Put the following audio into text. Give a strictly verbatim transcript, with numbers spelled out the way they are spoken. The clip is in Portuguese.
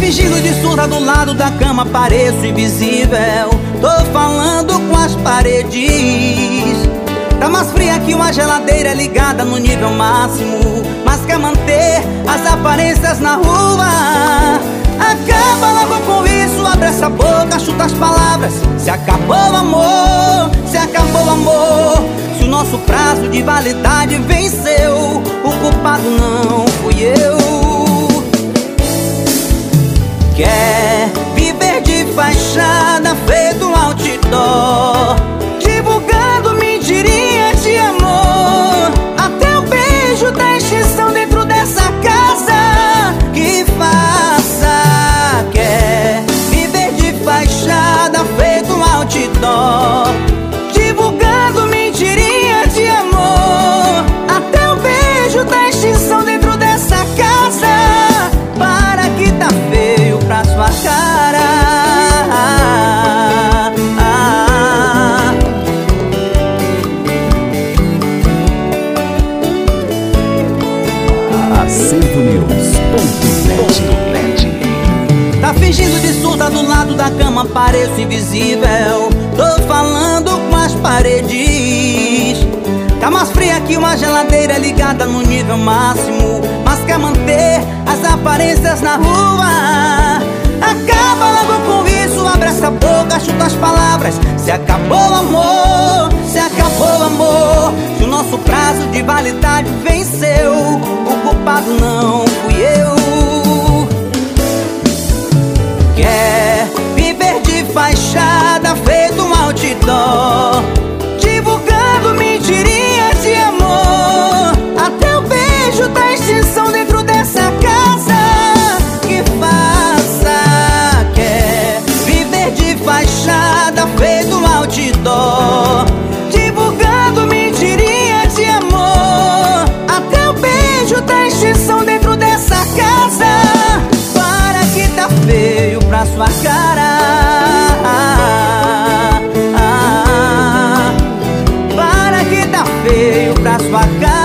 fingindo de surda do lado da cama, pareço invisível. Tô falando com as paredes. Tá mais fria que uma geladeira ligada no nível máximo, mas quer manter as aparências na rua. Acaba logo com isso, abre essa boca, chuta as palavras. Se acabou o amor, se acabou o amor. Se o nosso prazo de validade venceu, o culpado não fui eu. Quer viver de fachada, feito um outdoor, divulgando mentirinhas de amor. Até o beijo da extinção dentro dessa casa que faça. Quer viver de fachada, feito um outdoor, divulgando mentirinhas de amor. Até o beijo da extinção dentro dessa casa. Para que tá feio pra sua cara. Acerto News ponto net. Tá fingindo de surda do lado da cama, pareço invisível. Tô falando com as paredes. Tá mais fria que uma geladeira ligada no nível máximo, mas quer manter as aparências na rua. Acaba logo com isso, abre essa boca, chuta as palavras. Se acabou o amor, se acabou o amor. Se o nosso prazo de validade venceu, o culpado não fui eu. Quer viver de fachada, feito um outdoor, divulgando mentirinhas de amor. Até o beijo da extinção dentro dessa casa que faça. Quer viver de fachada, feito um outdoor, divulgando mentirinhas de amor. Até o beijo da extinção dentro dessa casa. Para que tá feio pra sua cara. Para que tá feio pra sua cara.